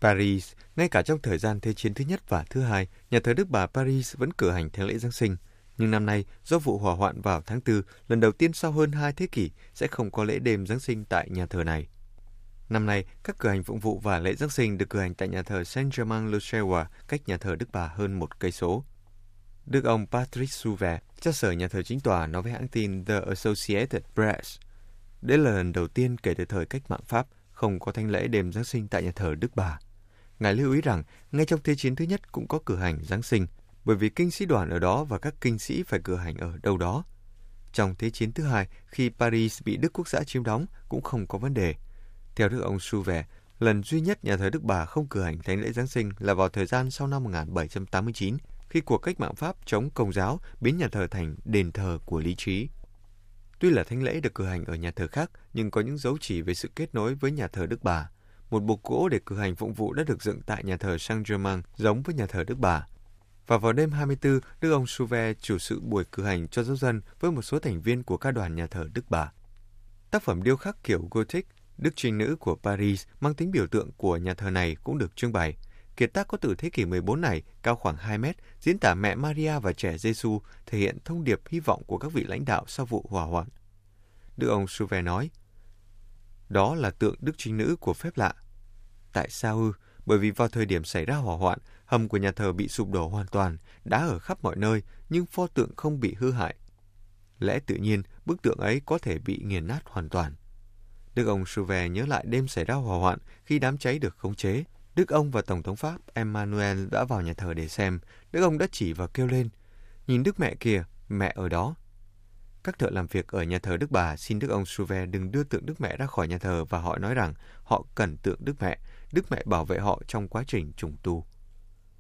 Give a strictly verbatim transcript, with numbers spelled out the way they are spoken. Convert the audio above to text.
Paris, ngay cả trong thời gian Thế chiến thứ nhất và thứ hai, nhà thờ Đức Bà Paris vẫn cử hành thánh lễ Giáng sinh. Nhưng năm nay, do vụ hỏa hoạn vào tháng tư, lần đầu tiên sau hơn hai thế kỷ sẽ không có lễ đêm Giáng sinh tại nhà thờ này. Năm nay, các cử hành phụng vụ và lễ Giáng sinh được cử hành tại nhà thờ Saint-Germain-l'Auxerrois, cách nhà thờ Đức Bà hơn một cây số. Đức ông Patrick Souvert, cha sở nhà thờ chính tòa, nói với hãng tin The Associated Press, đây là lần đầu tiên kể từ thời cách mạng Pháp không có thánh lễ đêm Giáng sinh tại nhà thờ Đức Bà. Ngài lưu ý rằng, ngay trong Thế chiến thứ nhất cũng có cử hành Giáng sinh, bởi vì kinh sĩ đoàn ở đó và các kinh sĩ phải cử hành ở đâu đó. Trong Thế chiến thứ hai, khi Paris bị Đức Quốc xã chiếm đóng, cũng không có vấn đề. Theo Đức ông Souvert, lần duy nhất nhà thờ Đức Bà không cử hành thánh lễ Giáng sinh là vào thời gian sau năm một nghìn bảy trăm tám mươi chín, khi cuộc cách mạng Pháp chống Công giáo biến nhà thờ thành đền thờ của lý trí. Tuy là thánh lễ được cử hành ở nhà thờ khác, nhưng có những dấu chỉ về sự kết nối với nhà thờ Đức Bà. Một bục gỗ để cử hành phụng vụ đã được dựng tại nhà thờ Saint-Germain, giống với nhà thờ Đức Bà. Và vào đêm hai mươi tư, Đức ông Souvert chủ sự buổi cử hành cho giáo dân với một số thành viên của ca đoàn nhà thờ Đức Bà. Tác phẩm điêu khắc kiểu Gothic, Đức Trinh Nữ của Paris mang tính biểu tượng của nhà thờ này cũng được trưng bày. Kiệt tác có từ thế kỷ mười bốn này, cao khoảng hai mét, diễn tả mẹ Maria và trẻ Giêsu, thể hiện thông điệp hy vọng của các vị lãnh đạo sau vụ hỏa hoạn. Đức ông Souvert nói, đó là tượng Đức Trinh Nữ của phép lạ. Tại sao ư? Bởi vì vào thời điểm xảy ra hỏa hoạn, hầm của nhà thờ bị sụp đổ hoàn toàn, đá ở khắp mọi nơi, nhưng pho tượng không bị hư hại. Lẽ tự nhiên, bức tượng ấy có thể bị nghiền nát hoàn toàn. Đức ông Souvert nhớ lại đêm xảy ra hỏa hoạn khi đám cháy được khống chế. Đức ông và Tổng thống Pháp Emmanuel đã vào nhà thờ để xem. Đức ông đã chỉ và kêu lên, nhìn Đức Mẹ kìa, mẹ ở đó. Các thợ làm việc ở nhà thờ Đức Bà xin Đức ông Souvert đừng đưa tượng Đức Mẹ ra khỏi nhà thờ và họ nói rằng họ cần tượng Đức Mẹ. Đức Mẹ bảo vệ họ trong quá trình trùng tu.